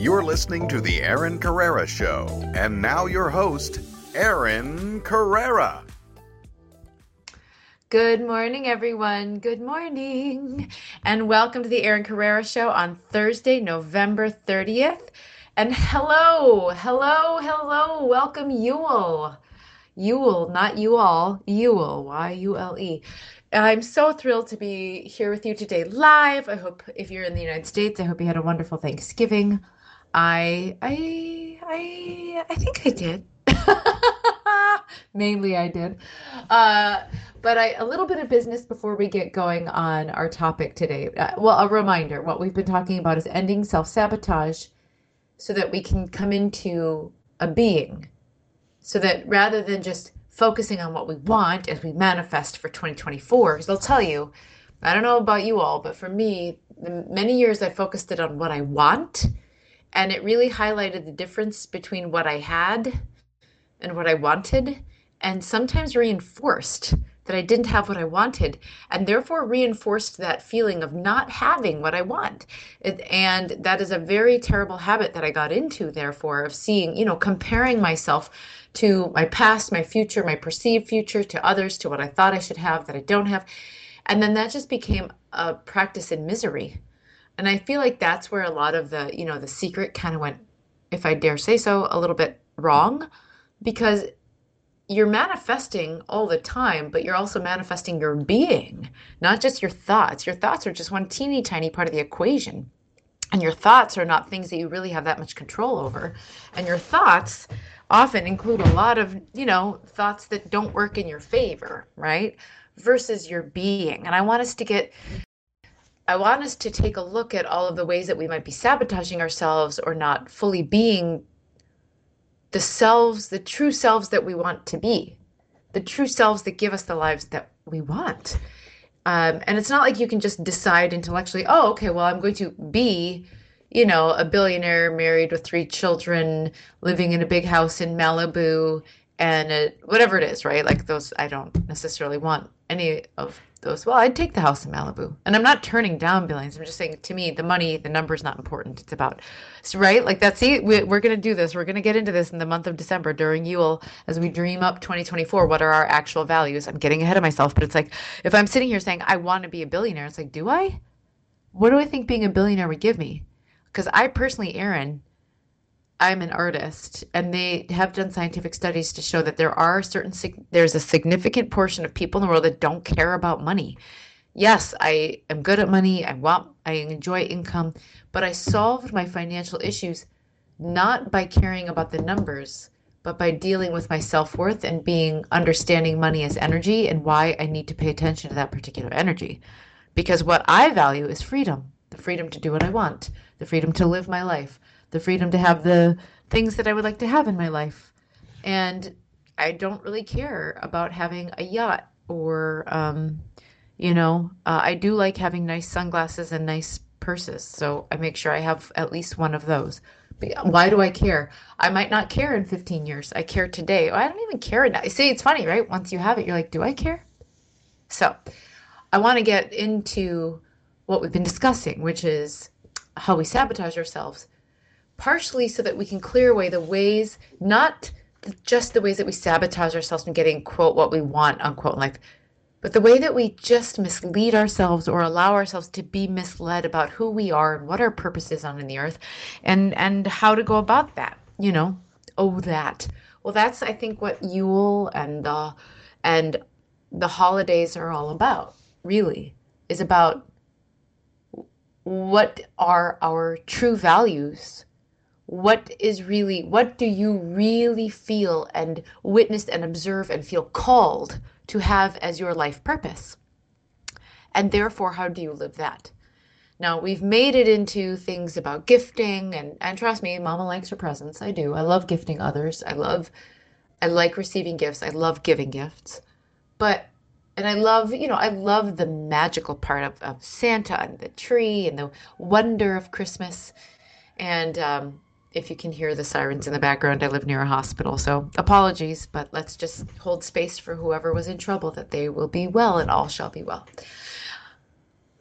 You're listening to The Aaron Carrera Show. And now your host, Aaron Carrera. Good morning, everyone. Good morning. And welcome to the Aaron Carrera Show on Thursday, November 30th. And hello. Welcome, Yule. Yule, not you all. Yule, Y-U-L-E. I'm so thrilled to be here with you today live. I hope if you're in the United States, I hope you had a wonderful Thanksgiving. I think I did. Mainly I did. But a little bit of business before we get going on our topic today. A reminder, what we've been talking about is ending self-sabotage so that we can come into a being. So that rather than just focusing on what we want as we manifest for 2024, because I'll tell you, I don't know about you all, but for me, many years I focused it on what I want, and it really highlighted the difference between what I had and what I wanted, and sometimes reinforced that I didn't have what I wanted, and therefore reinforced that feeling of not having what I want. And that is a very terrible habit that I got into, therefore, of seeing, comparing myself to my past, my future, my perceived future, to others, to what I thought I should have that I don't have. And then that just became a practice in misery. And I feel like that's where a lot of the secret kind of went, if I dare say so, a little bit wrong, because you're manifesting all the time, but you're also manifesting your being, not just your thoughts. Your thoughts are just one teeny tiny part of the equation. And your thoughts are not things that you really have that much control over. And your thoughts often include a lot of, thoughts that don't work in your favor, right? Versus your being. And I want us to take a look at all of the ways that we might be sabotaging ourselves or not fully being the true selves that we want to be, the true selves that give us the lives that we want. And it's not like you can just decide intellectually, oh, okay, well, I'm going to be, a billionaire married with 3 children, living in a big house in Malibu, and whatever it is, right? Like those, I don't necessarily want any of those. Well, I'd take the house in Malibu. And I'm not turning down billions. I'm just saying, to me, the money, the number is not important. It's about, right? Like that's it. We're going to do this. We're going to get into this in the month of December during Yule as we dream up 2024. What are our actual values? I'm getting ahead of myself, but it's like, if I'm sitting here saying, I want to be a billionaire, it's like, do I? What do I think being a billionaire would give me? Because I personally, Aaron, I'm an artist, and they have done scientific studies to show that there's a significant portion of people in the world that don't care about money. Yes, I am good at money. I enjoy income, but I solved my financial issues not by caring about the numbers, but by dealing with my self-worth and understanding money as energy and why I need to pay attention to that particular energy. Because what I value is freedom, the freedom to do what I want, the freedom to live my life, the freedom to have the things that I would like to have in my life. And I don't really care about having a yacht or, I do like having nice sunglasses and nice purses. So I make sure I have at least one of those. But why do I care? I might not care in 15 years. I care today. I don't even care now. See, it's funny, right? Once you have it, you're like, do I care? So I want to get into what we've been discussing, which is how we sabotage ourselves. Partially so that we can clear away the ways, not just the ways that we sabotage ourselves from getting, quote, what we want, unquote, in life, but the way that we just mislead ourselves or allow ourselves to be misled about who we are and what our purpose is on the earth and how to go about that, that. Well, that's, I think, what Yule and the holidays are all about, really, is about what are our true values. What do you really feel and witness and observe and feel called to have as your life purpose? And therefore, how do you live that? Now, we've made it into things about gifting, and trust me, Mama likes her presents. I do. I love gifting others. I like receiving gifts. I love giving gifts. And I love the magical part of Santa and the tree and the wonder of Christmas. And if you can hear the sirens in the background, I live near a hospital, so apologies, but let's just hold space for whoever was in trouble, that they will be well and all shall be well.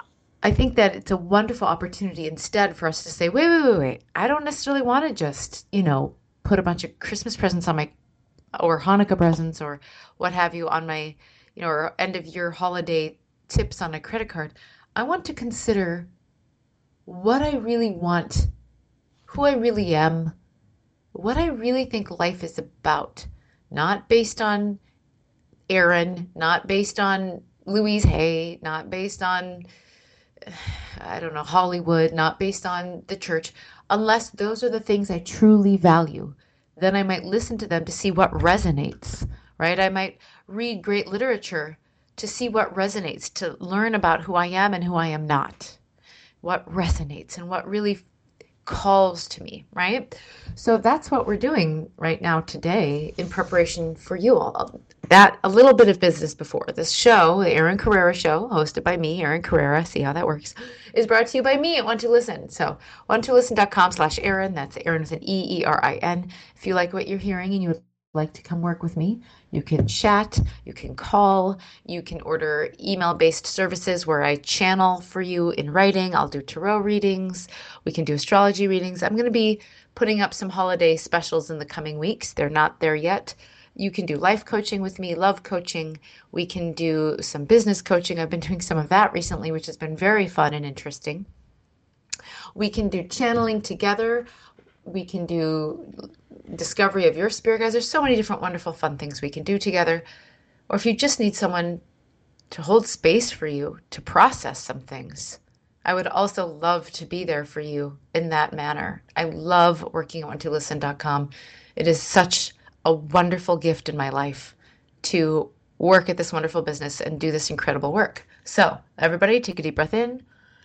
I think that it's a wonderful opportunity instead for us to say, wait, wait, wait, wait. I don't necessarily want to just, put a bunch of Christmas presents on my, or Hanukkah presents or what have you on my, or end of year holiday tips on a credit card. I want to consider what I really want, who I really am, what I really think life is about, not based on Aaron, not based on Louise Hay, not based on, I don't know, Hollywood, not based on the church, unless those are the things I truly value. Then I might listen to them to see what resonates, right? I might read great literature to see what resonates, to learn about who I am and who I am not, what resonates and what really calls to me, right? So that's what we're doing right now today in preparation for you all. That a little bit of business before this show, the Erin Carrera Show, hosted by me, Erin Carrera, see how that works, is brought to you by me at Want to Listen. So want2listen.com/Erin, that's Erin with an EERIN. If you like what you're hearing and you would like to come work with me, you can chat, you can call, you can order email-based services where I channel for you in writing. I'll do tarot readings. We can do astrology readings. I'm going to be putting up some holiday specials in the coming weeks. They're not there yet. You can do life coaching with me, love coaching. We can do some business coaching. I've been doing some of that recently, which has been very fun and interesting. We can do channeling together. We can do discovery of your spirit guides. There's so many different wonderful fun things we can do together. Or if you just need someone to hold space for you to process some things, I would also love to be there for you in that manner. I love working at want2listen.com. It is such a wonderful gift in my life to work at this wonderful business and do this incredible work. So everybody take a deep breath in.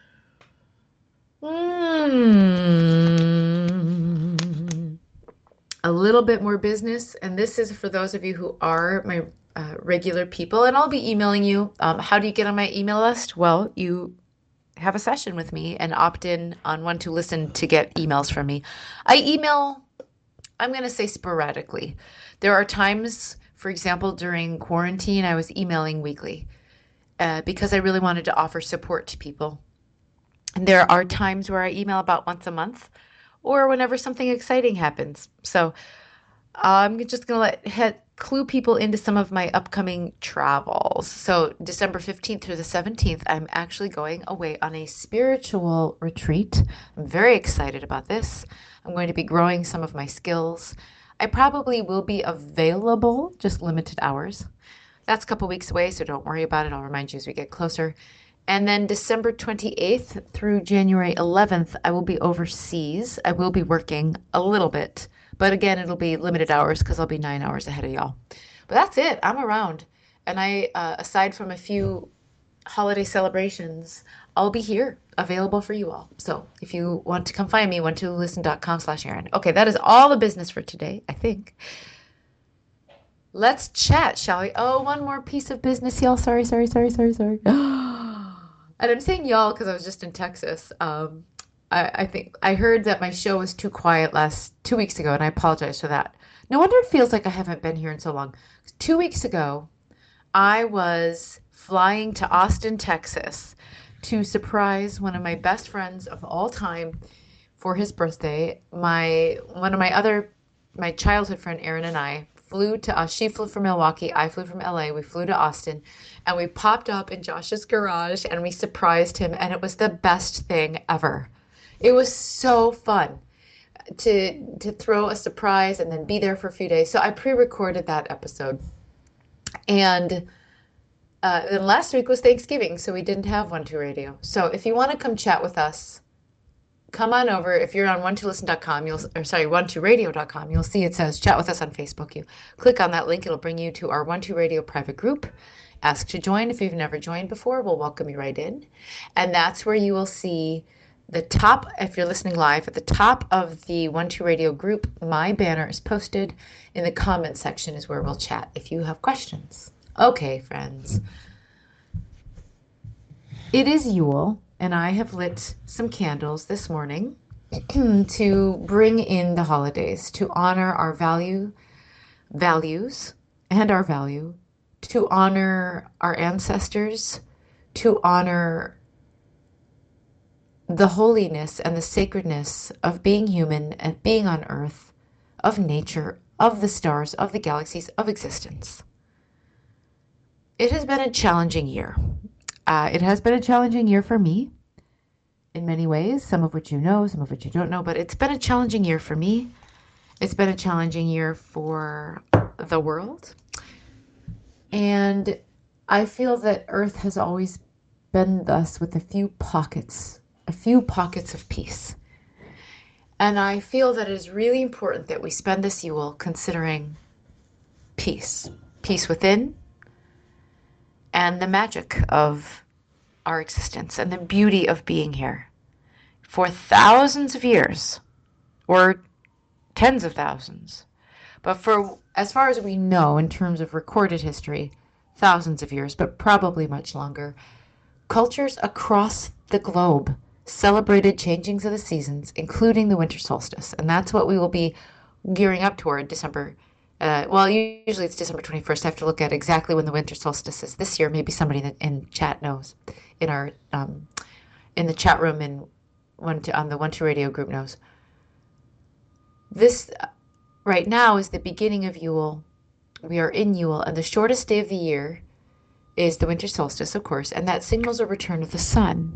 A little bit more business. And this is for those of you who are my regular people. And I'll be emailing you. How do you get on my email list? Well, you have a session with me and opt in on Want2Listen to get emails from me. I email, I'm going to say sporadically. There are times, for example, during quarantine, I was emailing weekly because I really wanted to offer support to people. And there are times where I email about once a month or whenever something exciting happens. So I'm just going to clue people into some of my upcoming travels. So December 15th through the 17th, I'm actually going away on a spiritual retreat. I'm very excited about this. I'm going to be growing some of my skills. I probably will be available, just limited hours. That's a couple weeks away, so don't worry about it. I'll remind you as we get closer. And then December 28th through January 11th, I will be overseas. I will be working a little bit. But again, it'll be limited hours because I'll be 9 hours ahead of y'all. But that's it. I'm around. And I, aside from a few holiday celebrations, I'll be here available for you all. So if you want to come find me, want2listen.com/Erin. Okay, that is all the business for today, I think. Let's chat, shall we? Oh, one more piece of business, y'all. Sorry. And I'm saying y'all because I was just in Texas. I think I heard that my show was too quiet 2 weeks ago, and I apologize for that. No wonder it feels like I haven't been here in so long. 2 weeks ago, I was flying to Austin, Texas to surprise one of my best friends of all time for his birthday. My childhood friend, Erin, and I flew to she flew from Milwaukee, I flew from LA, we flew to Austin, and we popped up in Josh's garage and we surprised him, and it was the best thing ever. It was so fun to throw a surprise and then be there for a few days. So I pre-recorded that episode. And then last week was Thanksgiving, so we didn't have One2 Radio. So if you want to come chat with us, come on over. If you're on want2listen.com, want2radio.com, you'll see it says chat with us on Facebook. You click on that link, it'll bring you to our One2 Radio private group. Ask to join. If you've never joined before, we'll welcome you right in. And that's where you will see the top, if you're listening live, at the top of the One2 Radio group, my banner is posted. In the comment section is where we'll chat if you have questions. Okay, friends. It is Yule, and I have lit some candles this morning to bring in the holidays, to honor our values, and our value, to honor our ancestors, to honor the holiness and the sacredness of being human and being on earth, of nature, of the stars, of the galaxies, of existence. It has been a challenging year. It has been a challenging year for me in many ways, some of which you know, some of which you don't know, but it's been a challenging year for me. It's been a challenging year for the world. And I feel that Earth has always been thus with a few pockets of peace. And I feel that it is really important that we spend this Yule considering peace, peace within, and the magic of our existence and the beauty of being here. For thousands of years, or tens of thousands, but for as far as we know in terms of recorded history, thousands of years, but probably much longer, cultures across the globe celebrated changings of the seasons, including the winter solstice. And that's what we will be gearing up toward December. Well, usually it's December 21st. I have to look at exactly when the winter solstice is this year. Maybe somebody in chat knows, in our in the chat room on the 1-2 Radio group knows. This right now is the beginning of Yule. We are in Yule, and the shortest day of the year is the winter solstice, of course, and that signals a return of the sun.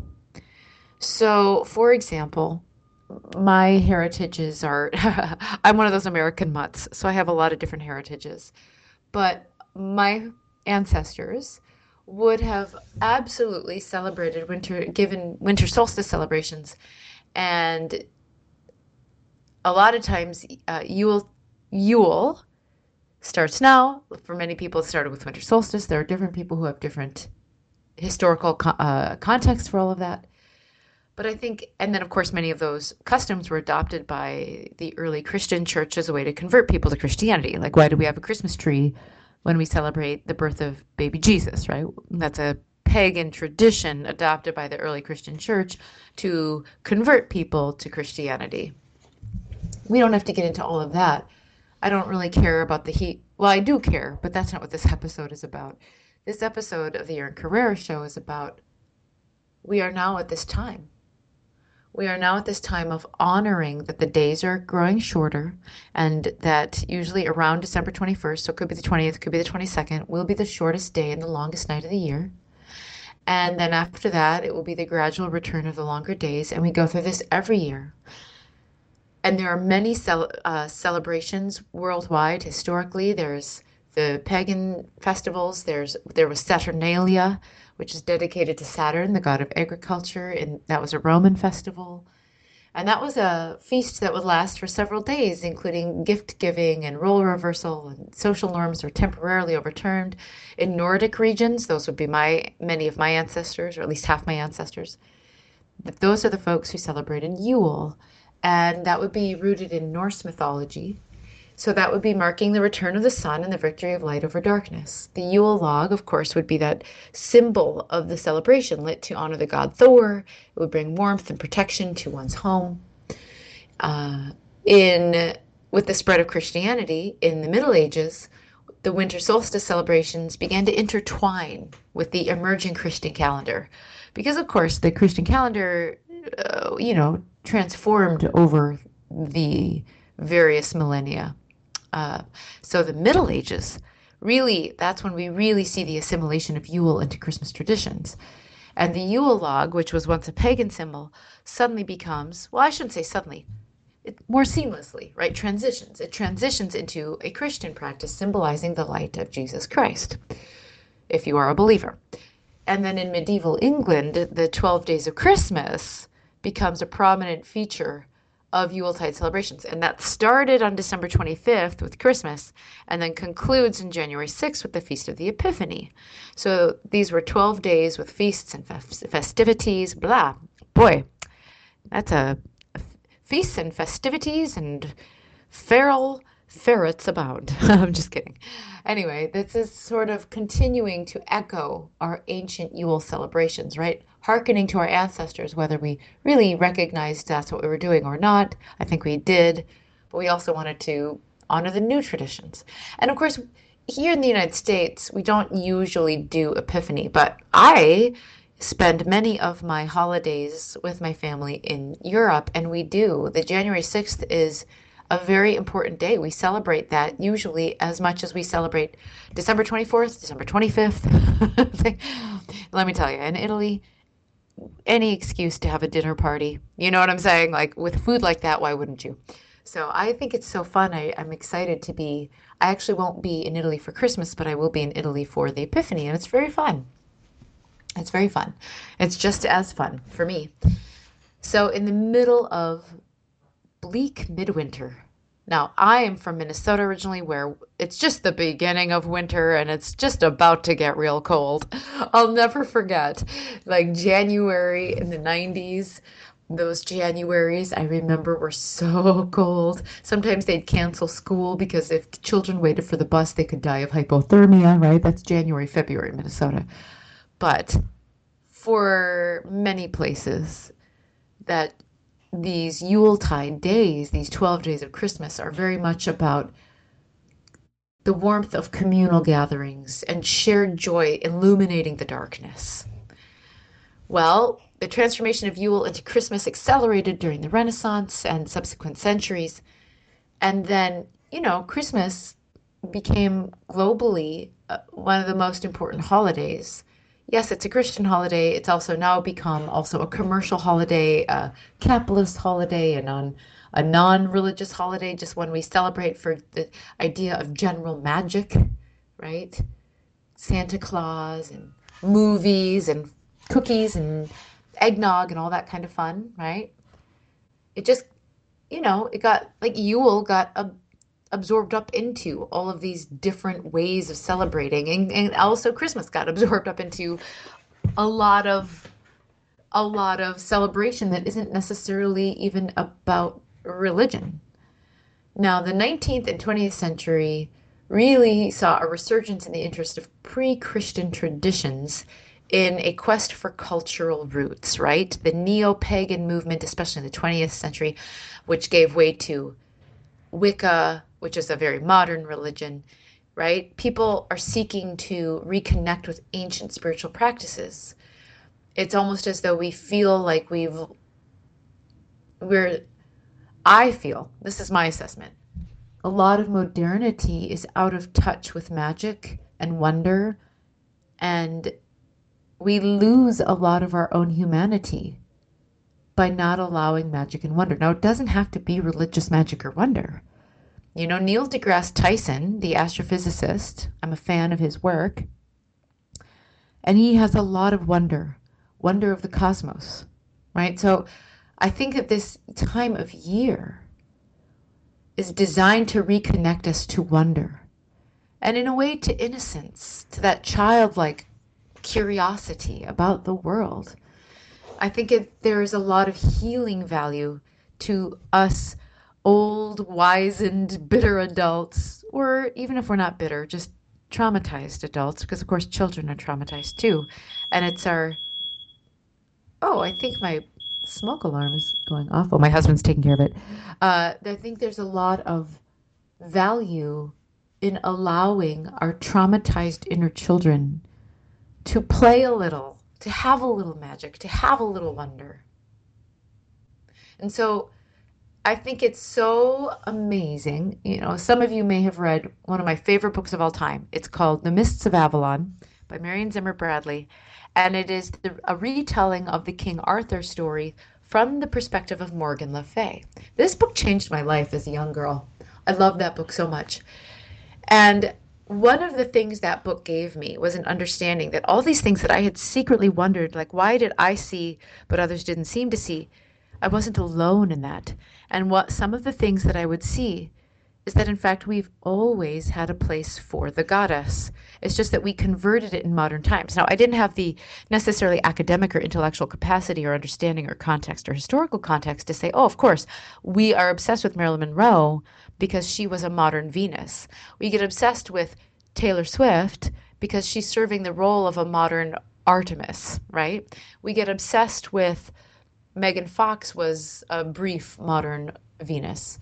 So, for example, my heritages are, I'm one of those American mutts, so I have a lot of different heritages. But my ancestors would have absolutely celebrated given winter solstice celebrations. And a lot of times, Yule starts now. For many people, it started with winter solstice. There are different people who have different historical context for all of that. But I think, and then of course, many of those customs were adopted by the early Christian church as a way to convert people to Christianity. Like, why do we have a Christmas tree when we celebrate the birth of baby Jesus, right? That's a pagan tradition adopted by the early Christian church to convert people to Christianity. We don't have to get into all of that. I don't really care about the heat. Well, I do care, but that's not what this episode is about. This episode of the Erin Carrera Show is about we are now at this time. We are now at this time of honoring that the days are growing shorter, and that usually around December 21st, so it could be the 20th, could be the 22nd, will be the shortest day and the longest night of the year. And then after that, it will be the gradual return of the longer days, and we go through this every year. And there are many celebrations worldwide. Historically, there's the pagan festivals. There was Saturnalia, which is dedicated to Saturn, the god of agriculture, and that was a Roman festival. And that was a feast that would last for several days, including gift giving and role reversal, and social norms were temporarily overturned. In Nordic regions, those would be many of my ancestors, or at least half my ancestors. But those are the folks who celebrated Yule, and that would be rooted in Norse mythology. So that would be marking the return of the sun and the victory of light over darkness. The Yule log, of course, would be that symbol of the celebration, lit to honor the god Thor. It would bring warmth and protection to one's home. With the spread of Christianity in the Middle Ages, the winter solstice celebrations began to intertwine with the emerging Christian calendar. Because, of course, the Christian calendar, transformed over the various millennia. So the Middle Ages, really, that's when we really see the assimilation of Yule into Christmas traditions. And the Yule log, which was once a pagan symbol, suddenly becomes, well, I shouldn't say suddenly, more seamlessly, right? It transitions into a Christian practice symbolizing the light of Jesus Christ, if you are a believer. And then in medieval England, the 12 days of Christmas becomes a prominent feature of Yuletide celebrations. And that started on December 25th with Christmas, and then concludes in January 6th with the Feast of the Epiphany. So these were 12 days with feasts and festivities, blah. Boy, that's feasts and festivities and ferrets abound. I'm just kidding. Anyway, this is sort of continuing to echo our ancient Yule celebrations, right? Hearkening to our ancestors, whether we really recognized that's what we were doing or not. I think we did, but we also wanted to honor the new traditions. And of course, here in the United States, we don't usually do Epiphany, but I spend many of my holidays with my family in Europe, and we do. The January 6th is a very important day. We celebrate that usually as much as we celebrate December 24th, December 25th. Let me tell you, in Italy, any excuse to have a dinner party. You know what I'm saying? Like with food like that, why wouldn't you? So I think it's so fun. I'm excited to be. I actually won't be in Italy for Christmas, but I will be in Italy for the Epiphany, and it's very fun. It's very fun. It's just as fun for me. So, in the middle of bleak midwinter. Now, I am from Minnesota originally, where it's just the beginning of winter and it's just about to get real cold. I'll never forget, like January in the 90s. Those Januaries I remember were so cold. Sometimes they'd cancel school because if children waited for the bus, they could die of hypothermia, right? That's January, February in Minnesota. But for many places, that these Yuletide days, these 12 days of Christmas, are very much about the warmth of communal gatherings and shared joy illuminating the darkness. Well, the transformation of Yule into Christmas accelerated during the Renaissance and subsequent centuries. And then, Christmas became globally one of the most important holidays. Yes, it's a Christian holiday. It's also now become also a commercial holiday, a capitalist holiday, a non-religious holiday, just one we celebrate for the idea of general magic, right? Santa Claus and movies and cookies and eggnog and all that kind of fun, right? It just, it got like Yule got absorbed up into all of these different ways of celebrating, and also Christmas got absorbed up into a lot of celebration that isn't necessarily even about religion. Now, the 19th and 20th century really saw a resurgence in the interest of pre-Christian traditions in a quest for cultural roots, right? The neo-pagan movement, especially in the 20th century, which gave way to Wicca, which is a very modern religion, right? People are seeking to reconnect with ancient spiritual practices. It's almost as though we feel like we're, I feel, this is my assessment, a lot of modernity is out of touch with magic and wonder, and we lose a lot of our own humanity by not allowing magic and wonder. Now, it doesn't have to be religious magic or wonder. Neil deGrasse Tyson, the astrophysicist, I'm a fan of his work, and he has a lot of wonder of the cosmos, right? So I think that this time of year is designed to reconnect us to wonder and, in a way, to innocence, to that childlike curiosity about the world. I think there is a lot of healing value to us old, wizened, bitter adults, or even if we're not bitter, just traumatized adults, because of course children are traumatized too. And it's oh, I think my smoke alarm is going off. Oh, my husband's taking care of it. I think there's a lot of value in allowing our traumatized inner children to play a little, to have a little magic, to have a little wonder. And so I think it's so amazing. Some of you may have read one of my favorite books of all time. It's called The Mists of Avalon by Marion Zimmer Bradley. And it is a retelling of the King Arthur story from the perspective of Morgan Le Fay. This book changed my life as a young girl. I love that book so much. And one of the things that book gave me was an understanding that all these things that I had secretly wondered, like, why did I see but others didn't seem to see? I wasn't alone in that. And what some of the things that I would see is that, in fact, we've always had a place for the goddess. It's just that we converted it in modern times. Now, I didn't have the necessarily academic or intellectual capacity or understanding or context or historical context to say, oh, of course, we are obsessed with Marilyn Monroe because she was a modern Venus. We get obsessed with Taylor Swift because she's serving the role of a modern Artemis, right? We get obsessed with Megan Fox was a brief modern Venus.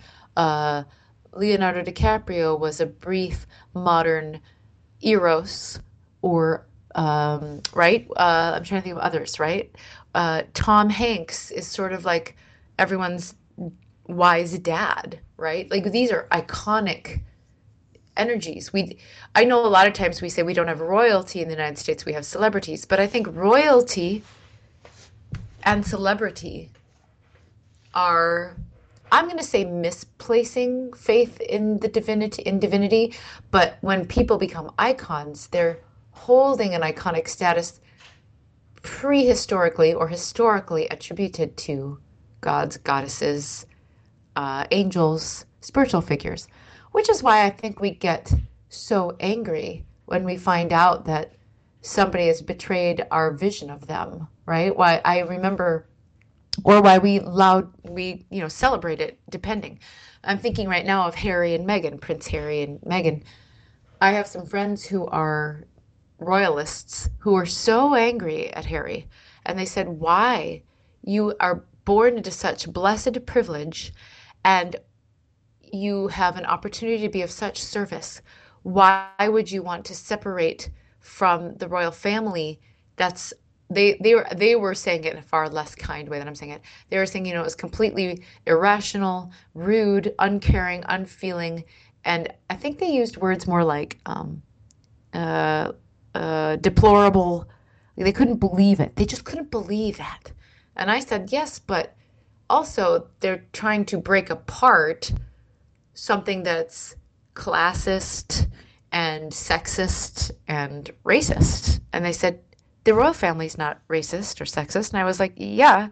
Leonardo DiCaprio was a brief modern Eros or right? I'm trying to think of others, right? Tom Hanks is sort of like everyone's wise dad, right? Like these are iconic energies. I know a lot of times we say we don't have royalty in the United States, we have celebrities, but I think royalty and celebrity are, I'm going to say, misplacing faith in the divinity, but when people become icons, they're holding an iconic status prehistorically or historically attributed to gods, goddesses, angels, spiritual figures, which is why I think we get so angry when we find out that somebody has betrayed our vision of them, right? Why I remember, or why we celebrate it, depending. I'm thinking right now of Harry and Meghan, Prince Harry and Meghan. I have some friends who are royalists who are so angry at Harry, and they said, why? You are born into such blessed privilege, and you have an opportunity to be of such service. Why would you want to separate from the royal family? That's they were saying it in a far less kind way than I'm saying it. They were saying, it was completely irrational, rude, uncaring, unfeeling, and I think they used words more like uh, deplorable. They couldn't believe it. They just couldn't believe that. And I said, yes, but also they're trying to break apart something that's classist and sexist and racist. And they said, the royal family's not racist or sexist. And I was like, yeah,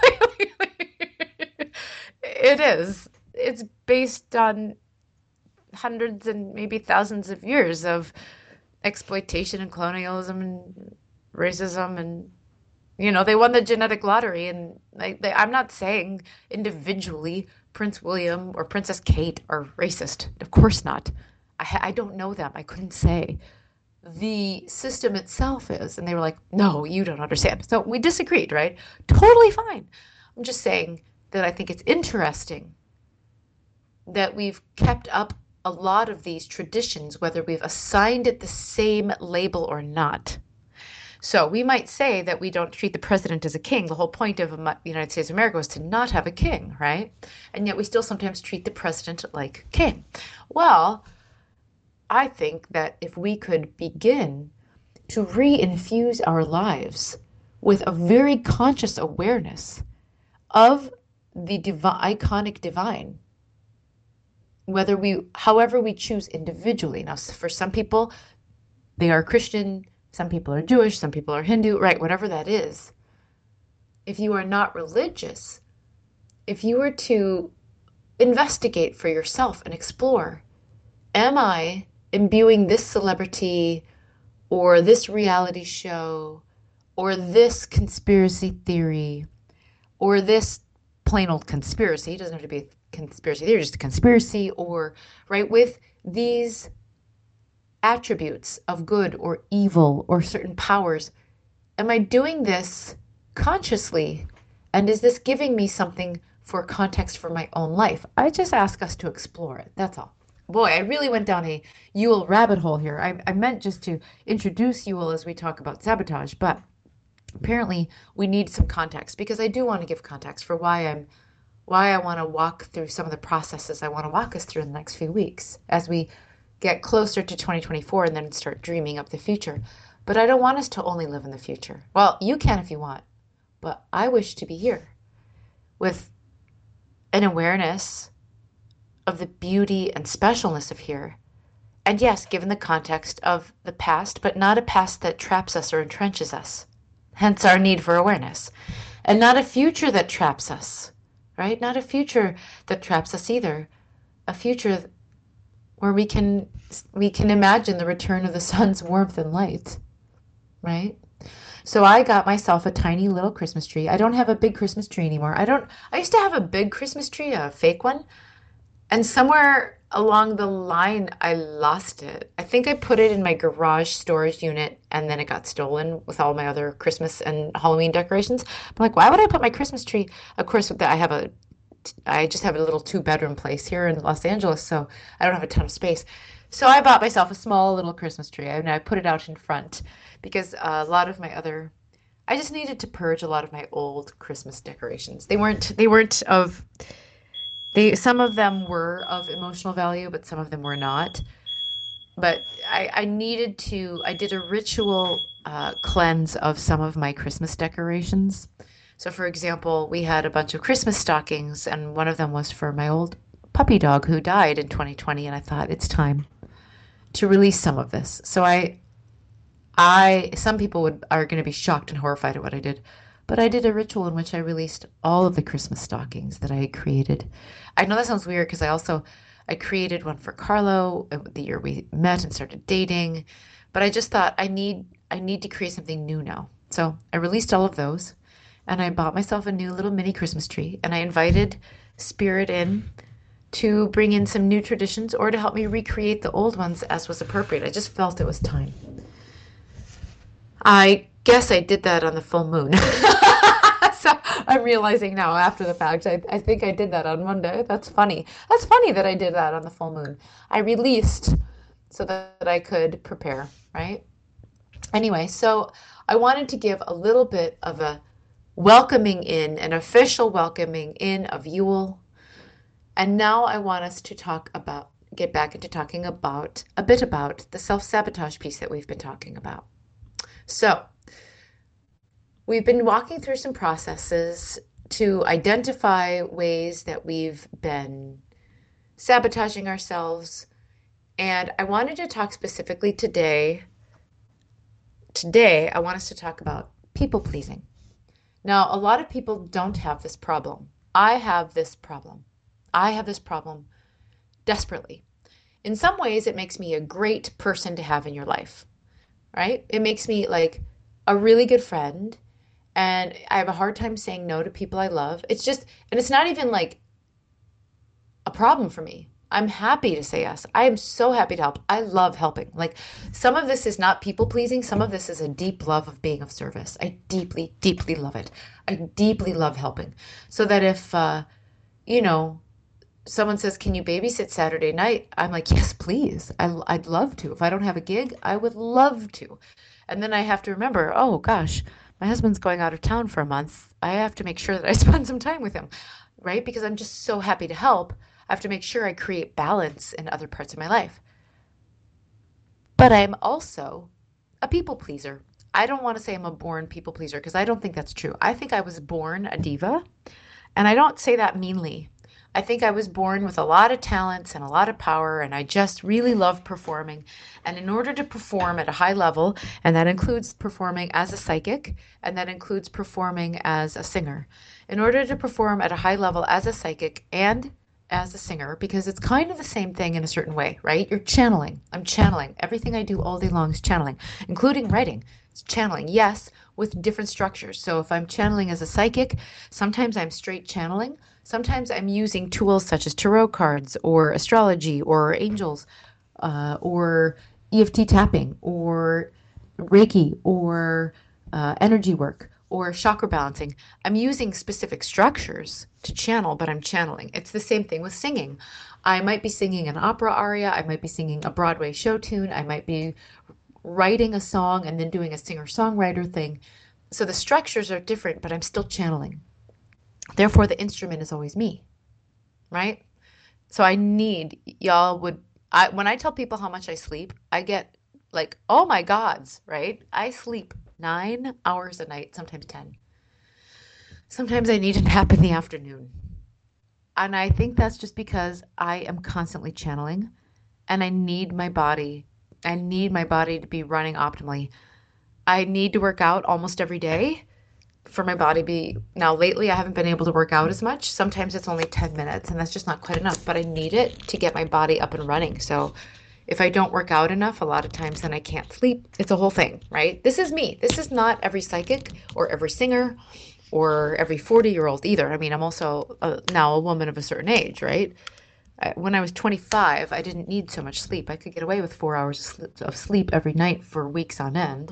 it is. It's based on hundreds and maybe thousands of years of exploitation and colonialism and racism, and they won the genetic lottery, and I'm not saying individually Prince William or Princess Kate are racist. Of course not. I don't know them. I couldn't say. The system itself is. And they were like, no, you don't understand. So we disagreed, right? Totally fine. I'm just saying that I think it's interesting that we've kept up a lot of these traditions, whether we've assigned it the same label or not. So we might say that we don't treat the president as a king. The whole point of the United States of America was to not have a king, right? And yet we still sometimes treat the president like king. Well, I think that if we could begin to re-infuse our lives with a very conscious awareness of the iconic divine, however we choose individually. Now, for some people, they are Christian, some people are Jewish, some people are Hindu, right? Whatever that is. If you are not religious, if you were to investigate for yourself and explore, am I imbuing this celebrity or this reality show or this conspiracy theory or this plain old conspiracy? It doesn't have to be a conspiracy theory, just a conspiracy, or right, with these attributes of good or evil or certain powers. Am I doing this consciously? And is this giving me something for context for my own life? I just ask us to explore it. That's all. Boy, I really went down a Yule rabbit hole here. I meant just to introduce Yule as we talk about sabotage, but apparently we need some context, because I do want to give context for why I want to walk through some of the processes I want to walk us through in the next few weeks as we get closer to 2024 and then start dreaming up the future. But I don't want us to only live in the future. Well, you can if you want, but I wish to be here with an awareness of the beauty and specialness of here. And yes, given the context of the past, but not a past that traps us or entrenches us. Hence our need for awareness. And not a future that traps us, right? Not a future that traps us either. A future where we can imagine the return of the sun's warmth and light, right? So I got myself a tiny little Christmas tree. I don't have a big Christmas tree anymore. I used to have a big Christmas tree, a fake one, and somewhere along the line I lost it. I think I put it in my garage storage unit and then it got stolen with all my other Christmas and Halloween decorations. I'm like, why would I put my Christmas tree? Of course, I just have a little 2-bedroom place here in Los Angeles, so I don't have a ton of space. So I bought myself a small little Christmas tree and I put it out in front because a lot of my other I just needed to purge a lot of my old Christmas decorations. They weren't of they some of them were of emotional value, but some of them were not. But I needed to I did a ritual cleanse of some of my Christmas decorations. So for example, we had a bunch of Christmas stockings and one of them was for my old puppy dog who died in 2020 and I thought it's time to release some of this. So some people are going to be shocked and horrified at what I did, but I did a ritual in which I released all of the Christmas stockings that I had created. I know that sounds weird because I created one for Carlo the year we met and started dating, but I just thought I need to create something new now. So I released all of those and I bought myself a new little mini Christmas tree and I invited Spirit in to bring in some new traditions or to help me recreate the old ones as was appropriate. I just felt it was time. I guess I did that on the full moon. So I'm realizing now after the fact, I think I did that on Monday. That's funny. That's funny that I did that on the full moon. I released so that I could prepare, right? Anyway, so I wanted to give a little bit of a welcoming in, an official welcoming in of Yule. And now I want us to get back into talking about a bit about the self-sabotage piece that we've been talking about. So we've been walking through some processes to identify ways that we've been sabotaging ourselves. And I wanted to talk specifically today. Today, I want us to talk about people pleasing. Now, a lot of people don't have this problem. I have this problem. I have this problem desperately. In some ways, it makes me a great person to have in your life, right? It makes me like a really good friend. And I have a hard time saying no to people I love. And it's not even like a problem for me. I'm happy to say yes. I am so happy to help. I love helping. Like some of this is not people pleasing. Some of this is a deep love of being of service. I deeply, deeply love it. I deeply love helping. So that if, someone says, can you babysit Saturday night? I'm like, yes, please. I'd love to. If I don't have a gig, I would love to. And then I have to remember, oh gosh, my husband's going out of town for a month. I have to make sure that I spend some time with him, right? Because I'm just so happy to help. I have to make sure I create balance in other parts of my life. But I'm also a people pleaser. I don't want to say I'm a born people pleaser because I don't think that's true. I think I was born a diva, and I don't say that meanly. I think I was born with a lot of talents and a lot of power, and I just really love performing. And in order to perform at a high level, and that includes performing as a psychic, and that includes performing as a singer. In order to perform at a high level as a psychic and as a singer, because it's kind of the same thing in a certain way, right? You're channeling. I'm channeling. Everything I do all day long is channeling, including writing. It's channeling, yes, with different structures. So if I'm channeling as a psychic, sometimes I'm straight channeling. Sometimes I'm using tools such as tarot cards or astrology or angels or EFT tapping or Reiki or energy work or chakra balancing. I'm using specific structures to channel, but I'm channeling. It's the same thing with singing. I might be singing an opera aria. I might be singing a Broadway show tune. I might be writing a song and then doing a singer-songwriter thing. So the structures are different, but I'm still channeling. Therefore, the instrument is always me, right? So when I tell people how much I sleep, I get like, oh my gods, right? I sleep 9 hours a night, sometimes 10. Sometimes I need a nap in the afternoon. And I think that's just because I am constantly channeling and I need my body. I need my body to be running optimally. I need to work out almost every day for my body now lately I haven't been able to work out as much. Sometimes it's only 10 minutes and that's just not quite enough, but I need it to get my body up and running. So if I don't work out enough, a lot of times then I can't sleep. It's a whole thing, right? This is me. This is not every psychic or every singer or every 40-year-old either. I mean, I'm also now a woman of a certain age, right? When I was 25, I didn't need so much sleep. I could get away with 4 hours of sleep every night for weeks on end.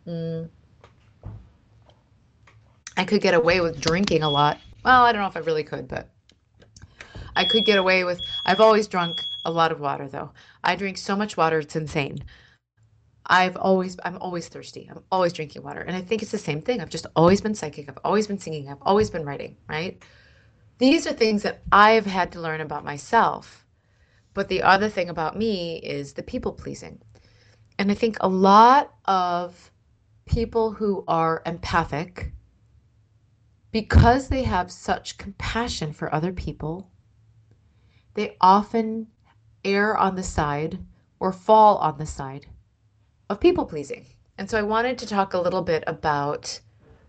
I could get away with drinking a lot. Well, I don't know if I really could, but I could get away with, I've always drunk A lot of water, though. I drink so much water, it's insane. I'm always thirsty. I'm always drinking water. And I think it's the same thing. I've just always been psychic. I've always been singing. I've always been writing, right? These are things that I've had to learn about myself. But the other thing about me is the people pleasing. And I think a lot of people who are empathic, because they have such compassion for other people, they often err on the side or fall on the side of people pleasing. And so I wanted to talk a little bit about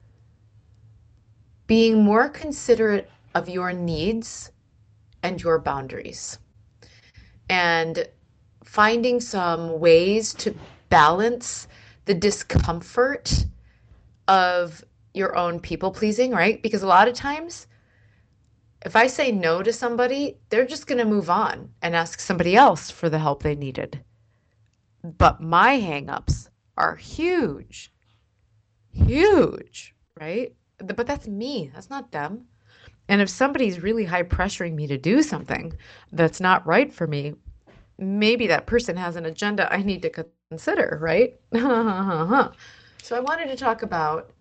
being more considerate of your needs and your boundaries, and finding some ways to balance the discomfort of your own people pleasing, right? Because a lot of times, if I say no to somebody, they're just going to move on and ask somebody else for the help they needed. But my hangups are huge, huge, right? But that's me. That's not them. And if somebody's really high pressuring me to do something that's not right for me, maybe that person has an agenda I need to consider, right? So I wanted to talk about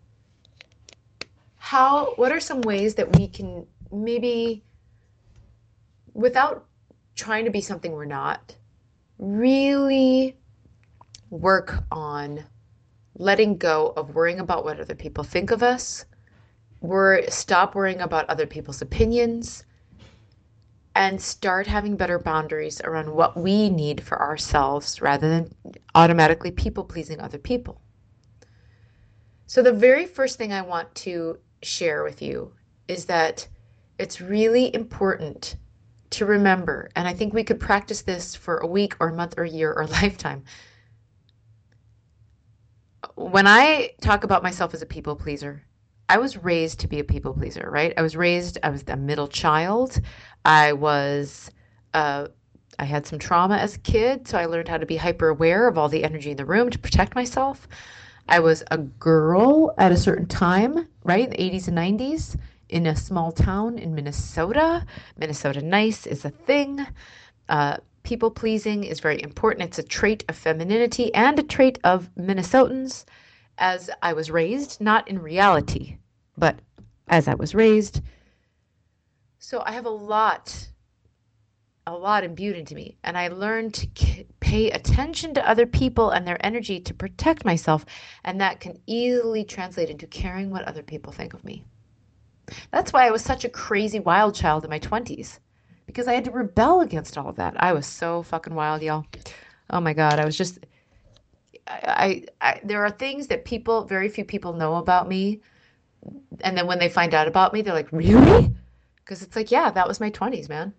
what are some ways that we can maybe, without trying to be something we're not, really work on letting go of worrying about what other people think of us. Stop worrying about other people's opinions and start having better boundaries around what we need for ourselves rather than automatically people pleasing other people. So the very first thing I want to share with you is that it's really important to remember, and I think we could practice this for a week or a month or a year or a lifetime. When I talk about myself as a people pleaser, I was raised to be a people pleaser, right? I was the middle child. I had some trauma as a kid, so I learned how to be hyper aware of all the energy in the room to protect myself. I was a girl at a certain time, right? In the 80s and 90s in a small town in Minnesota. Minnesota nice is a thing. People pleasing is very important. It's a trait of femininity and a trait of Minnesotans, as I was raised, not in reality, but as I was raised. So I have a lot imbued into me, and I learned to pay attention to other people and their energy to protect myself, and that can easily translate into caring what other people think of me. That's why I was such a crazy wild child in my 20s, because I had to rebel against all of that. I was so fucking wild, y'all. Oh my God, I was just there are things that very few people know about me, and then when they find out about me, they're like, really? Because it's like, yeah, that was my 20s, man.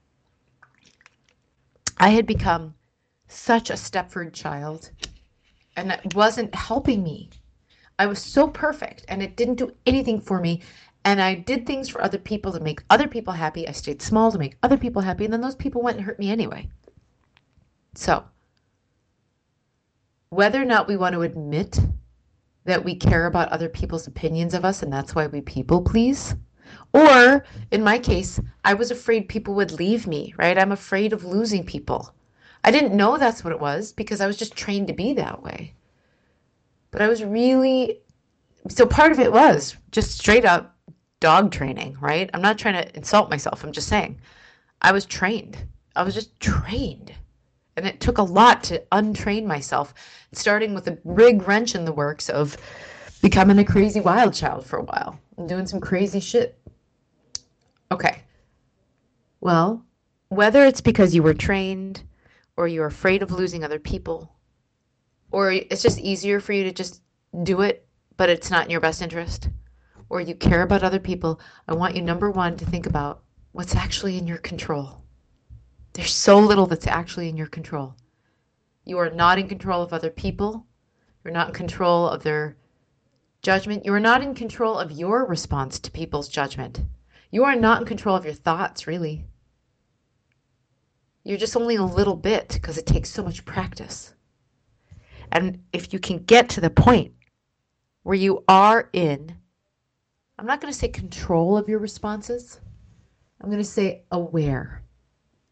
I had become such a Stepford child, and it wasn't helping me. I was so perfect, and it didn't do anything for me. And I did things for other people to make other people happy. I stayed small to make other people happy, and then those people went and hurt me anyway. So, whether or not we want to admit that we care about other people's opinions of us, and that's why we people please, or in my case, I was afraid people would leave me, right? I'm afraid of losing people. I didn't know that's what it was because I was just trained to be that way. But so part of it was just straight up dog training, right? I'm not trying to insult myself. I'm just saying I was trained. I was just trained. And it took a lot to untrain myself, starting with a big wrench in the works of becoming a crazy wild child for a while and doing some crazy shit. Okay. Well, whether it's because you were trained or you're afraid of losing other people, or it's just easier for you to just do it, but it's not in your best interest, or you care about other people, I want you, number one, to think about what's actually in your control. There's so little that's actually in your control. You are not in control of other people. You're not in control of their judgment. You are not in control of your response to people's judgment. You are not in control of your thoughts, really. You're just only a little bit because it takes so much practice. And if you can get to the point where you are in, I'm not going to say control of your responses. I'm going to say aware.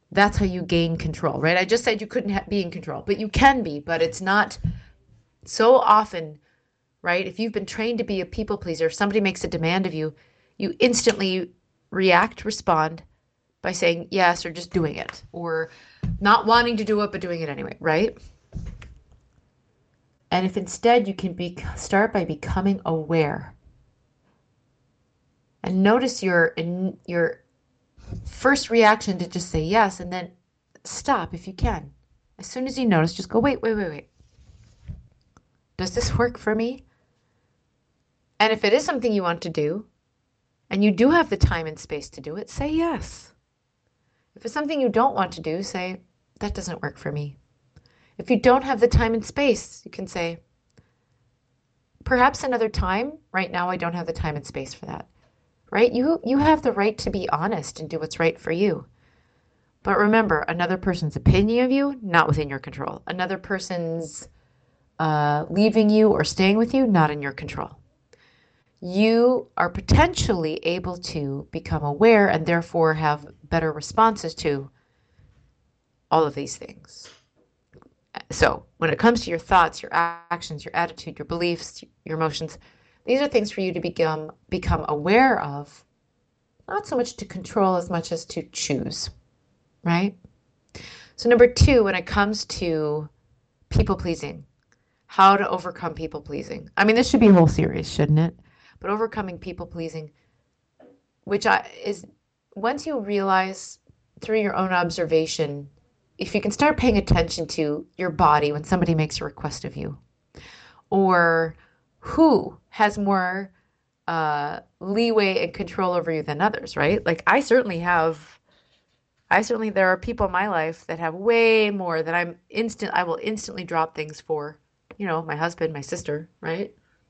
That's how you gain control, right? I just said you couldn't be in control, but you can be, but it's not so often, right? If you've been trained to be a people pleaser, if somebody makes a demand of you, you instantly react, respond by saying yes or just doing it or not wanting to do it, but doing it anyway, right? And if instead you can start by becoming aware and notice your first reaction to just say yes and then stop if you can. As soon as you notice, just go, wait. Does this work for me? And if it is something you want to do, and you do have the time and space to do it, say yes. If it's something you don't want to do, say, that doesn't work for me. If you don't have the time and space, you can say, perhaps another time. Right now, I don't have the time and space for that. Right? You have the right to be honest and do what's right for you. But remember, another person's opinion of you, not within your control. Another person's leaving you or staying with you, not in your control. You are potentially able to become aware and therefore have better responses to all of these things. So when it comes to your thoughts, your actions, your attitude, your beliefs, your emotions, these are things for you to become aware of, not so much to control as much as to choose, right? So number 2, when it comes to people pleasing, how to overcome people pleasing. I mean, this should be a whole series, shouldn't it? But overcoming people pleasing, which is once you realize through your own observation, if you can start paying attention to your body when somebody makes a request of you, or who has more leeway and control over you than others, right? Like I certainly, there are people in my life that have way more that I will instantly drop things for, my husband, my sister, right?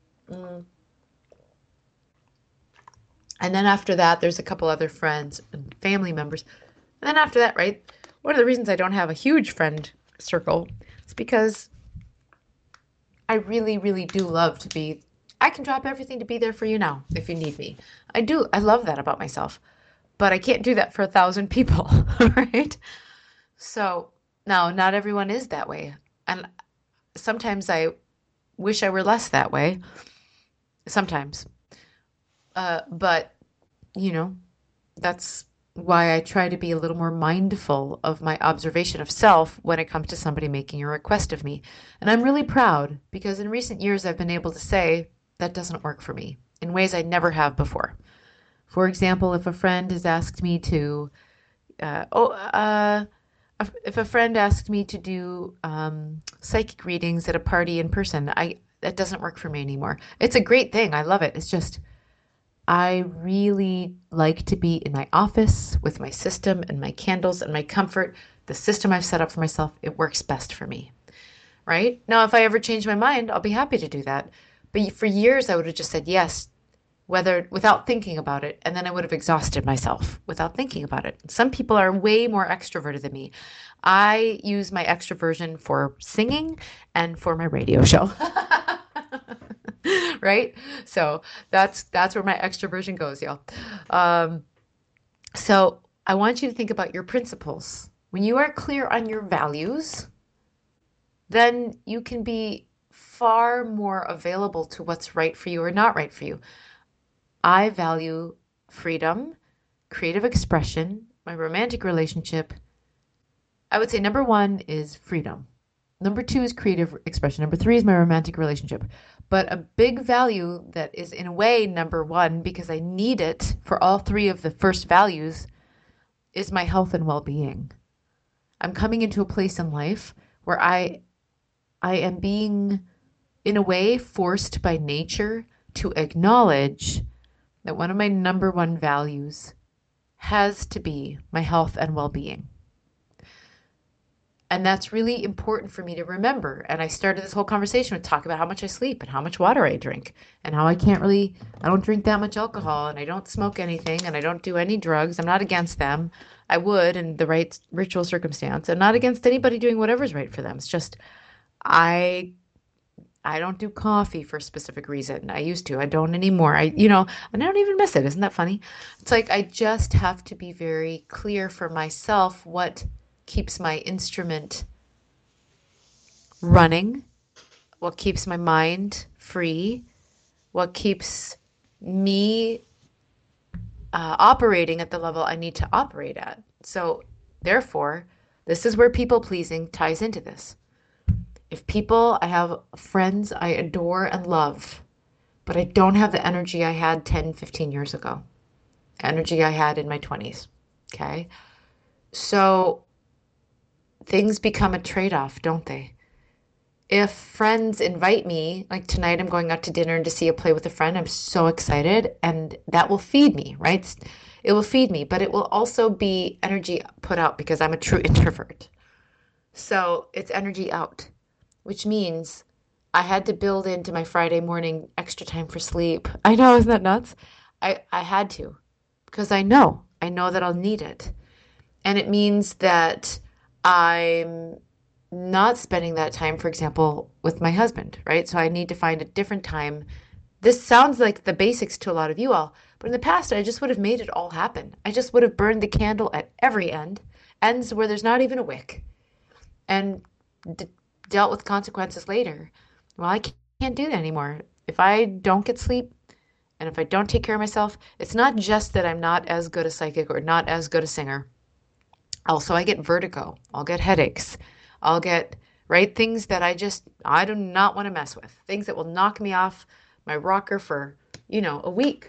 And then after that, there's a couple other friends and family members. And then after that, right, one of the reasons I don't have a huge friend circle is because I really, really do love to be, I can drop everything to be there for you now if you need me. I love that about myself, but I can't do that for 1,000 people, right? So now, not everyone is that way. And sometimes I wish I were less that way. Sometimes. But, that's why I try to be a little more mindful of my observation of self when it comes to somebody making a request of me. And I'm really proud because in recent years, I've been able to say that doesn't work for me in ways I never have before. For example, if a friend has asked me to, if a friend asked me to do psychic readings at a party in person, that doesn't work for me anymore. It's a great thing. I love it. It's just, I really like to be in my office with my system and my candles and my comfort. The system I've set up for myself, it works best for me, right? Now, if I ever change my mind, I'll be happy to do that. But for years, I would have just said yes, without thinking about it. And then I would have exhausted myself without thinking about it. Some people are way more extroverted than me. I use my extroversion for singing and for my radio show. Right? So that's where my extroversion goes, y'all. So I want you to think about your principles. When you are clear on your values, then you can be far more available to what's right for you or not right for you. I value freedom, creative expression, my romantic relationship. I would say number 1 is freedom. Number 2 is creative expression. Number 3 is my romantic relationship. But a big value that is in a way number 1 because I need it for all 3 of the first values is my health and well-being. I'm coming into a place in life where I am being, in a way, forced by nature to acknowledge that one of my number 1 values has to be my health and well-being. And that's really important for me to remember. And I started this whole conversation with talking about how much I sleep and how much water I drink and how I don't drink that much alcohol and I don't smoke anything and I don't do any drugs. I'm not against them. I would in the right ritual circumstance. I'm not against anybody doing whatever's right for them. It's just I I don't do coffee for a specific reason. I used to. I don't anymore. And I don't even miss it. Isn't that funny? It's like I just have to be very clear for myself what keeps my instrument running, what keeps my mind free, what keeps me operating at the level I need to operate at. So, therefore, this is where people pleasing ties into this. If people, I have friends I adore and love, but I don't have the energy I had 10, 15 years ago, energy I had in my 20s. Okay. So things become a trade off, don't they? If friends invite me, like tonight, I'm going out to dinner and to see a play with a friend. I'm so excited, and that will feed me, right? It will feed me, but it will also be energy put out because I'm a true introvert. So it's energy out, which means I had to build into my Friday morning extra time for sleep. I know, isn't that nuts? I had to because I know that I'll need it. And it means that I'm not spending that time, for example, with my husband, right? So I need to find a different time. This sounds like the basics to a lot of you all, but in the past, I just would have made it all happen. I just would have burned the candle at every end, ends where there's not even a wick, and d- dealt with consequences later. Well, I can't do that anymore. If I don't get sleep and if I don't take care of myself, it's not just that I'm not as good a psychic or not as good a singer. Also, I get vertigo. I'll get headaches. I'll get, right, things that I do not want to mess with. Things that will knock me off my rocker for, a week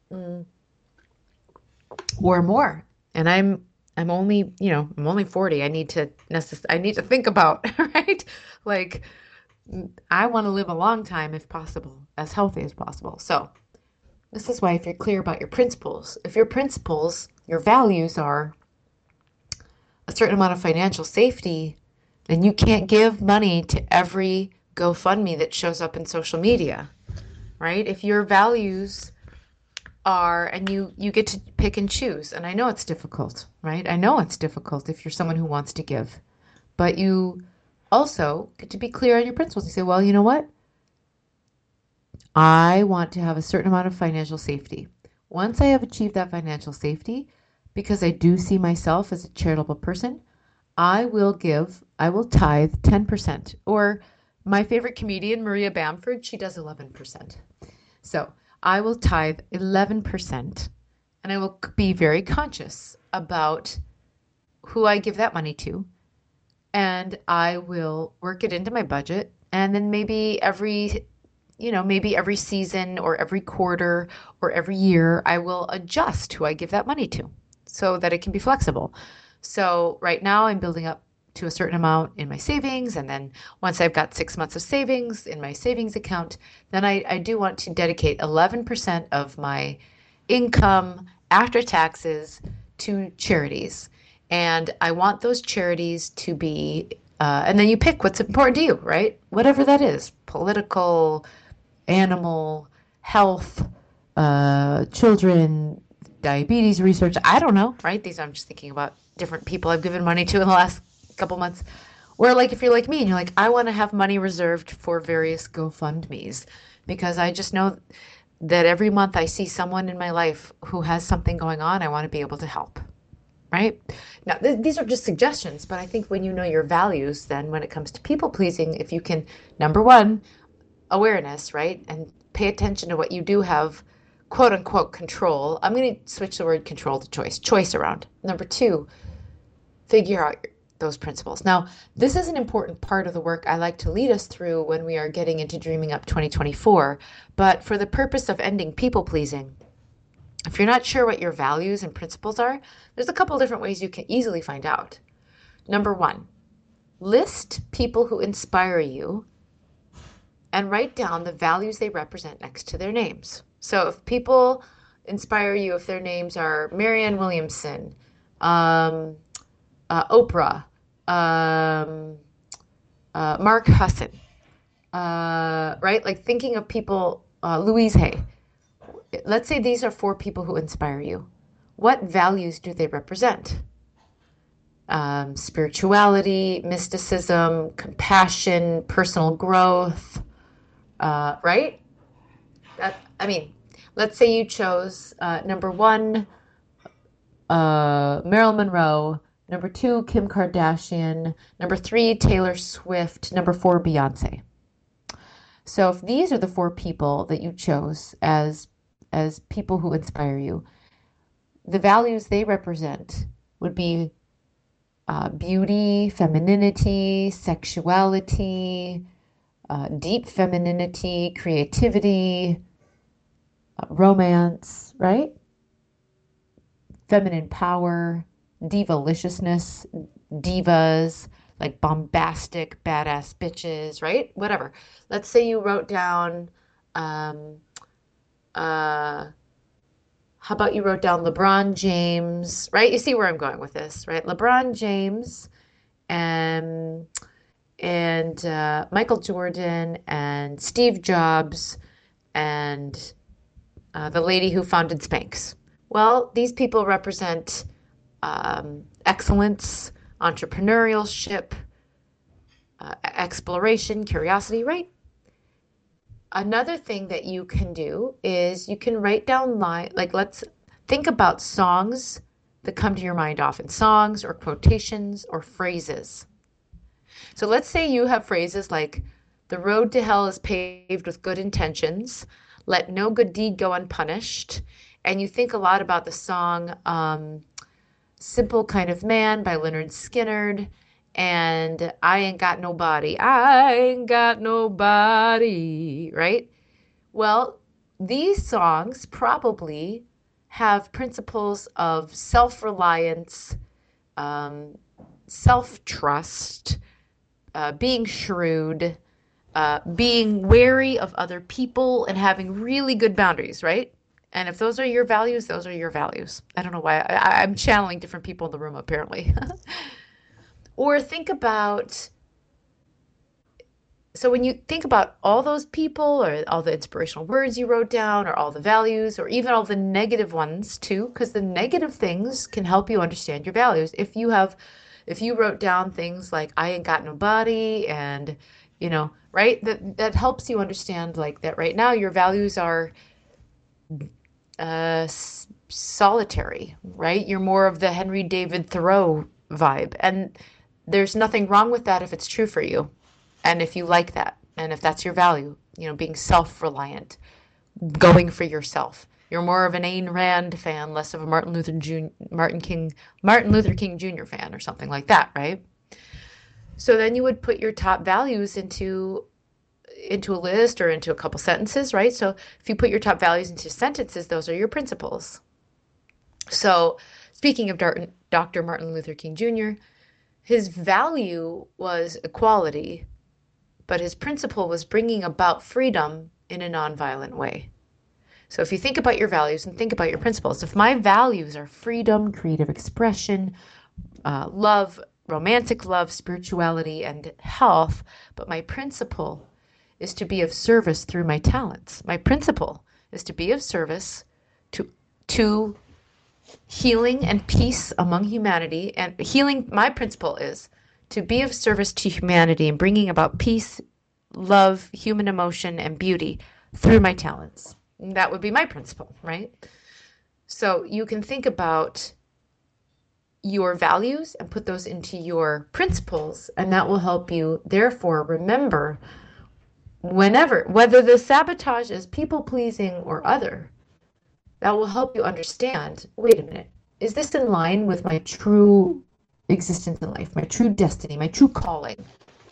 or more. And I'm only, I'm only 40. I need to think about, right? Like I want to live a long time if possible, as healthy as possible. So, this is why if you're clear about your principles, if your principles, your values are a certain amount of financial safety, then you can't give money to every GoFundMe that shows up in social media, right? If your values are, and you get to pick and choose, and I know it's difficult, right? I know it's difficult if you're someone who wants to give, but you also get to be clear on your principles. You say, well, you know what? I want to have a certain amount of financial safety. Once I have achieved that financial safety, because I do see myself as a charitable person, I will tithe 10%. Or my favorite comedian, Maria Bamford, she does 11%. So I will tithe 11%, and I will be very conscious about who I give that money to. And I will work it into my budget. And then maybe every season or every quarter or every year, I will adjust who I give that money to so that it can be flexible. So right now I'm building up to a certain amount in my savings. And then once I've got 6 months of savings in my savings account, then I do want to dedicate 11% of my income after taxes to charities. And I want those charities to be, and then you pick what's important to you, right? Whatever that is, political, animal, health, children, diabetes research. I don't know, right? I'm just thinking about different people I've given money to in the last couple months. Or like if you're like me and you're like, I want to have money reserved for various GoFundMe's because I just know that every month I see someone in my life who has something going on, I want to be able to help. Right? Now, these are just suggestions, but I think when you know your values, then when it comes to people pleasing, if you can, number one, awareness, right? And pay attention to what you do have, quote unquote, control. I'm going to switch the word control to choice around. Number two, figure out those principles. Now, this is an important part of the work I like to lead us through when we are getting into Dreaming Up 2024. But for the purpose of ending people pleasing, if you're not sure what your values and principles are, there's a couple different ways you can easily find out. Number one, list people who inspire you and write down the values they represent next to their names. So if people inspire you, if their names are Marianne Williamson, Oprah, Mark Husson, right? Like thinking of people, Louise Hay. Let's say these are 4 people who inspire you. What values do they represent? Spirituality, mysticism, compassion, personal growth, right? I mean, let's say you chose number one, Marilyn Monroe, number two, Kim Kardashian, number three, Taylor Swift, number four, Beyonce. So if these are the four people that you chose as people who inspire you, the values they represent would be beauty, femininity, sexuality, deep femininity, creativity, romance, right? Feminine power, divaliciousness, divas, like bombastic, badass bitches, right? Whatever. Let's say you wrote down, um, uh, how about you wrote down LeBron James, right? You see where I'm going with this, right? LeBron James and Michael Jordan and Steve Jobs and the lady who founded Spanx. Well, these people represent excellence, entrepreneurship, exploration, curiosity, right? Another thing that you can do is you can write down like let's think about songs that come to your mind often, songs or quotations or phrases. So let's say you have phrases like, the road to hell is paved with good intentions, let no good deed go unpunished. And you think a lot about the song Simple Kind of Man by Lynyrd Skynyrd and I Ain't Got Nobody. I Ain't Got Nobody, right? Well, these songs probably have principles of self-reliance, self-trust, being shrewd, being wary of other people, and having really good boundaries, right? And if those are your values, those are your values. I don't know why I'm channeling different people in the room, apparently. Or think about, so when you think about all those people or all the inspirational words you wrote down or all the values or even all the negative ones too, because the negative things can help you understand your values. If you wrote down things like I ain't got nobody and right, that helps you understand like that right now your values are solitary, right? You're more of the Henry David Thoreau vibe, and there's nothing wrong with that if it's true for you and if you like that and if that's your value, being self-reliant, going for yourself. You're more of an Ayn Rand fan, less of a Martin Luther King Jr. fan or something like that, right? So then you would put your top values into a list or into a couple sentences, right? So if you put your top values into sentences, those are your principles. So speaking of Dr. Martin Luther King Jr., his value was equality, but his principle was bringing about freedom in a nonviolent way. So if you think about your values and think about your principles, if my values are freedom, creative expression, love, romantic love, spirituality, and health, but my principle is to be of service through my talents. My principle is to be of service to healing and peace among humanity. And healing, my principle is to be of service to humanity and bringing about peace, love, human emotion, and beauty through my talents. And that would be my principle, right? So you can think about your values and put those into your principles, and that will help you, therefore, remember whether the sabotage is people-pleasing or other, that will help you understand, wait a minute, is this in line with my true existence in life, my true destiny, my true calling?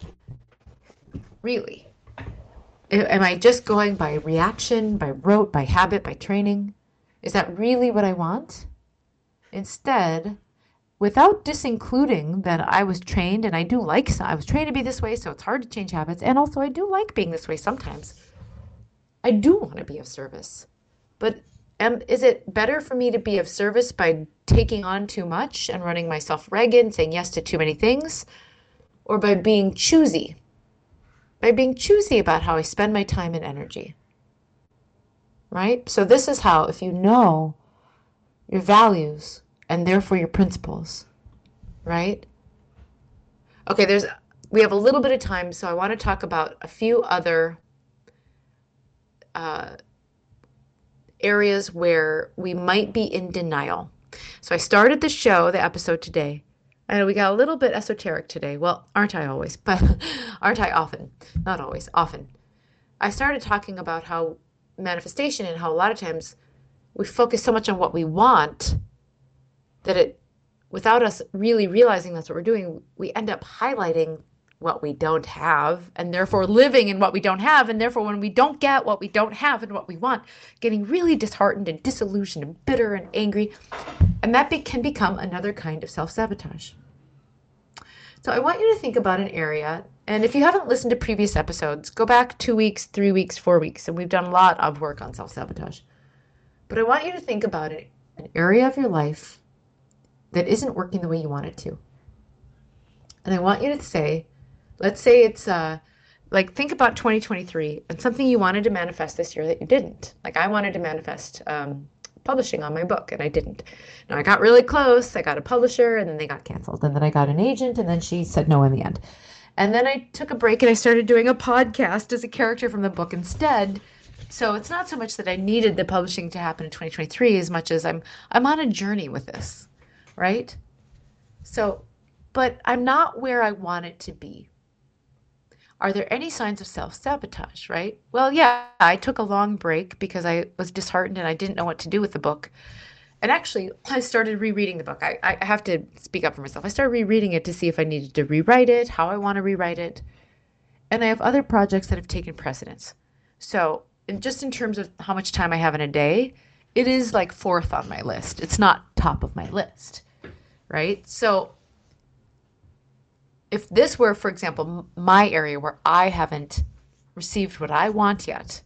Really? Am I just going by reaction, by rote, by habit, by training? Is that really what I want? Instead, without disincluding that I was trained and I was trained to be this way, so it's hard to change habits. And also I do like being this way sometimes. I do want to be of service. But is it better for me to be of service by taking on too much and running myself ragged, saying yes to too many things? Or by being choosy? By being choosy about how I spend my time and energy. Right? So this is how, if you know your values, and therefore your principles, right? Okay, we have a little bit of time, so I want to talk about a few other areas where we might be in denial. So I started the episode today. I know we got a little bit esoteric today. Well, aren't I always? But aren't I often? Not always, often. I started talking about how manifestation and how a lot of times we focus so much on what we want that without us really realizing that's what we're doing, we end up highlighting what we don't have and therefore living in what we don't have. And therefore, when we don't get what we don't have and what we want, getting really disheartened and disillusioned and bitter and angry. And that can become another kind of self-sabotage. So I want you to think about an area. And if you haven't listened to previous episodes, go back 2 weeks, 3 weeks, 4 weeks. And we've done a lot of work on self-sabotage. But I want you to think about an area of your life that isn't working the way you want it to. And I want you to say, let's say it's think about 2023 and something you wanted to manifest this year that you didn't. Like I wanted to manifest publishing on my book and I didn't. Now I got really close. I got a publisher and then they got canceled. And then I got an agent and then she said no in the end. And then I took a break and I started doing a podcast as a character from the book instead. So it's not so much that I needed the publishing to happen in 2023 as much as I'm on a journey with this, right? So, but I'm not where I want it to be. Are there any signs of self-sabotage, right? Well, yeah, I took a long break because I was disheartened and I didn't know what to do with the book. And actually, I started rereading the book. I have to speak up for myself. I started rereading it to see if I needed to rewrite it, how I want to rewrite it. And I have other projects that have taken precedence. So just in terms of how much time I have in a day, it is like fourth on my list. It's not top of my list, right? So if this were, for example, my area where I haven't received what I want yet,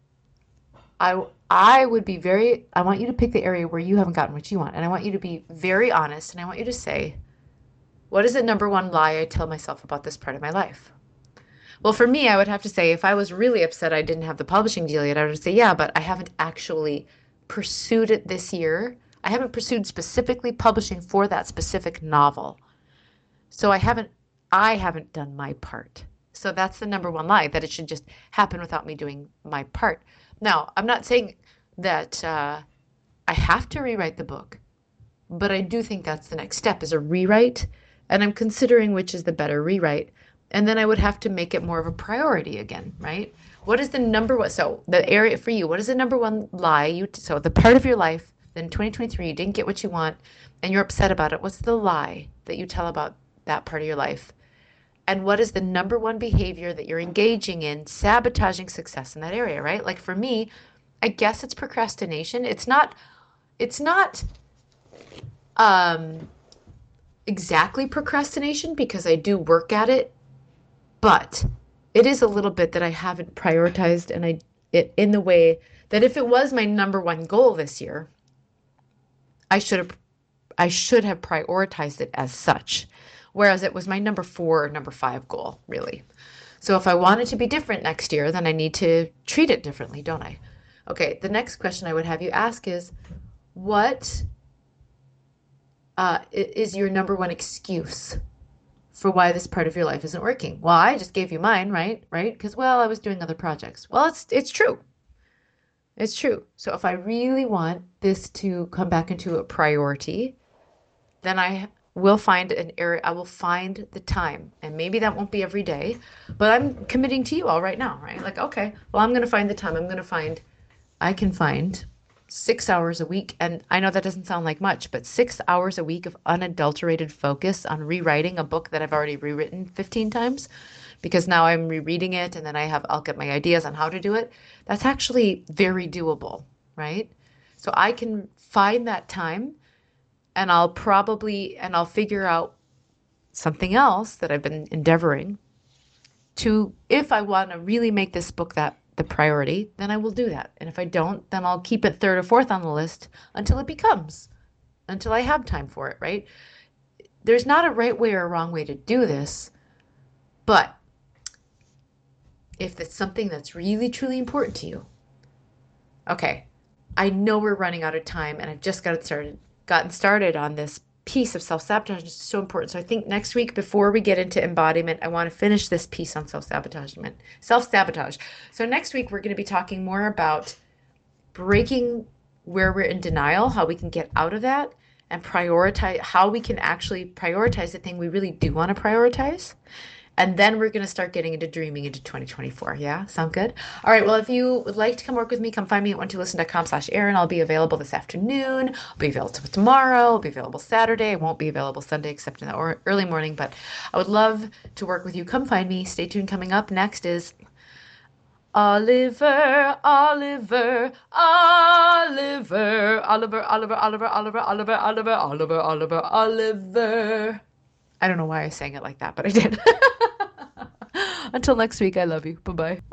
I would be I want you to pick the area where you haven't gotten what you want. And I want you to be very honest. And I want you to say, what is the number one lie I tell myself about this part of my life? Well, for me, I would have to say, if I was really upset I didn't have the publishing deal yet, I would say, yeah, but I haven't actually pursued it this year. I haven't pursued specifically publishing for that specific novel. So I haven't done my part. So that's the number one lie, that it should just happen without me doing my part. Now, I'm not saying that I have to rewrite the book, but I do think that's the next step, is a rewrite. And I'm considering which is the better rewrite. And then I would have to make it more of a priority again, right? What is the number one? So the area for you, what is the number one lie? So the part of your life, then 2023, you didn't get what you want and you're upset about it. What's the lie that you tell about that part of your life? And what is the number one behavior that you're engaging in, sabotaging success in that area, right? Like for me, I guess it's procrastination. It's not exactly procrastination because I do work at it, but it is a little bit that I haven't prioritized in the way that if it was my number one goal this year, I should have prioritized it as such. Whereas it was my number 4 or number 5 goal, really. So if I want it to be different next year, then I need to treat it differently, don't I? Okay, the next question I would have you ask is, what is your number one excuse for why this part of your life isn't working? Well, I just gave you mine, right? Because, well, I was doing other projects. Well, it's true. It's true. So if I really want this to come back into a priority, then I will find an area. I will find the time, and maybe that won't be every day, but I'm committing to you all right now, right? Like, okay, well, I'm going to find the time. I can find 6 hours a week. And I know that doesn't sound like much, but 6 hours a week of unadulterated focus on rewriting a book that I've already rewritten 15 times, because now I'm rereading it and then I'll get my ideas on how to do it. That's actually very doable, right? So I can find that time, and I'll figure out something else that I've been endeavoring to, if I want to really make this book the priority, then I will do that. And if I don't, then I'll keep it 3rd or 4th on the list until I have time for it, right? There's not a right way or a wrong way to do this, but if it's something that's really, truly important to you, okay, I know we're running out of time and I've just gotten started on this piece of self-sabotage is so important. So I think next week, before we get into embodiment, I want to finish this piece on self-sabotage. So next week, we're going to be talking more about breaking where we're in denial, how we can get out of that, and prioritize how we can actually prioritize the thing we really do want to prioritize. And then we're going to start getting into dreaming into 2024. Yeah, sound good? All right. Well, if you would like to come work with me, come find me at one2listen.com/Erin. I'll be available this afternoon. I'll be available tomorrow. I'll be available Saturday. I won't be available Sunday except in the early morning, but I would love to work with you. Come find me. Stay tuned. Coming up next is Oliver, Oliver, Oliver, Oliver, Oliver, Oliver, Oliver, Oliver, Oliver, Oliver, Oliver, Oliver. I don't know why I sang it like that, but I did. Until next week, I love you. Bye-bye.